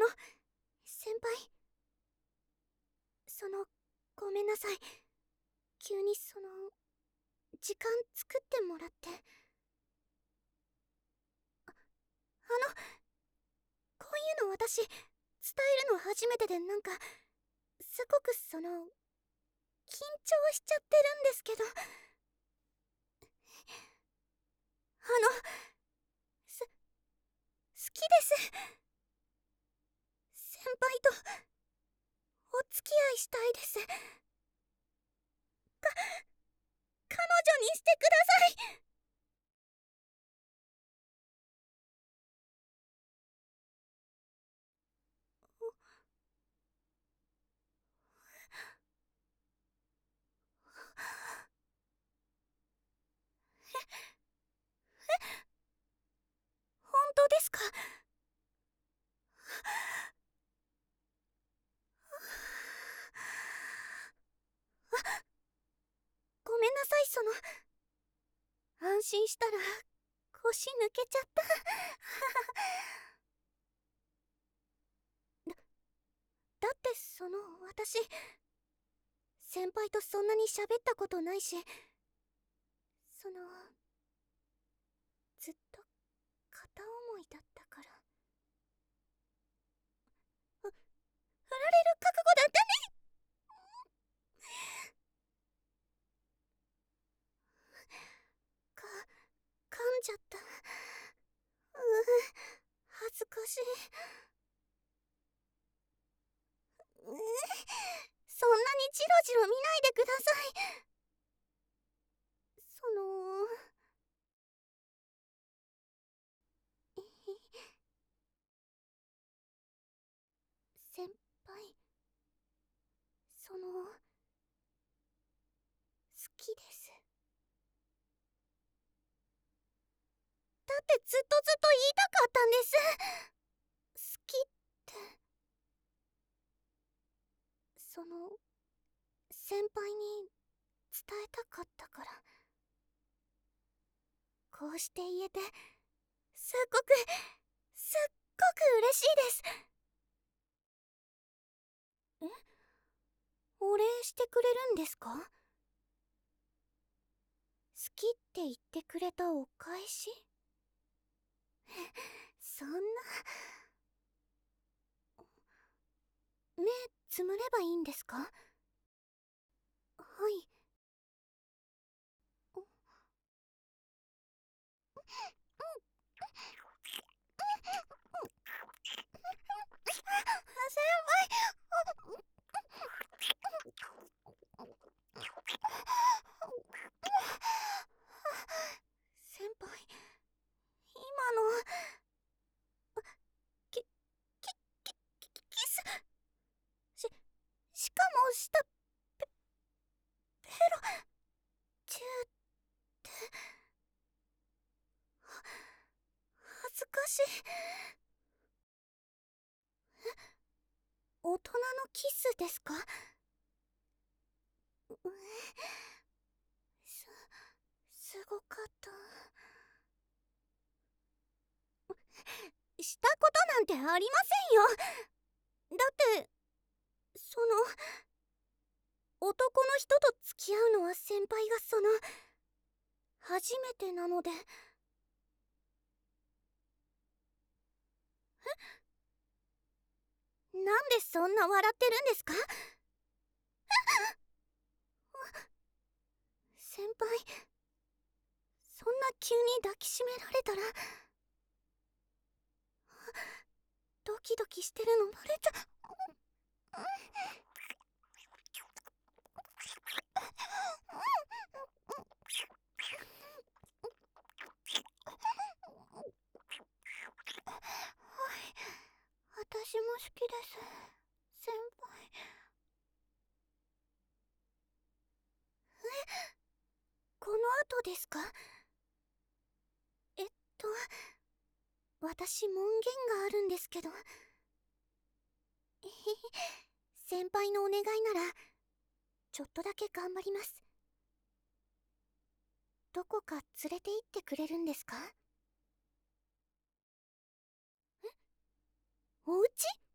先輩、ごめんなさい。急に時間作ってもらって。こういうの私、伝えるの初めてで、すごく緊張しちゃってるんですけど。好きです。先輩と、お付き合いしたいです。彼女にしてください。本当ですか？ごめんなさい、安心したら、腰抜けちゃった。だって私、先輩とそんなに喋ったことないし、ずっと片思いだったから。振られる覚悟だったね。か、噛んじゃった。恥ずかしい。そんなにジロジロ見ないでください。先輩、好きです。だってずっとずっと言いたかったんです。好きって、先輩に伝えたかったから。こうして言えて、すっごく、すっごく嬉しいです。え、お礼してくれるんですか？好きって言ってくれたお返し？そんな。目つむればいいんですか？はい。先先輩、今のキキキス、ししかもペロチューって。恥ずかしい。大人のキスですか？すすごかった。したことなんてありませんよ。だって、男の人と付き合うのは先輩が初めてなので。なんでそんな笑ってるんですか？先輩、そんな急に抱きしめられたら、ドキドキしてるのバレちゃ。はい、私も好きです、先輩。この後ですか？えっと私門限があるんですけど。先輩のお願いならちょっとだけ頑張ります。どこか連れて行ってくれるんですか？お家？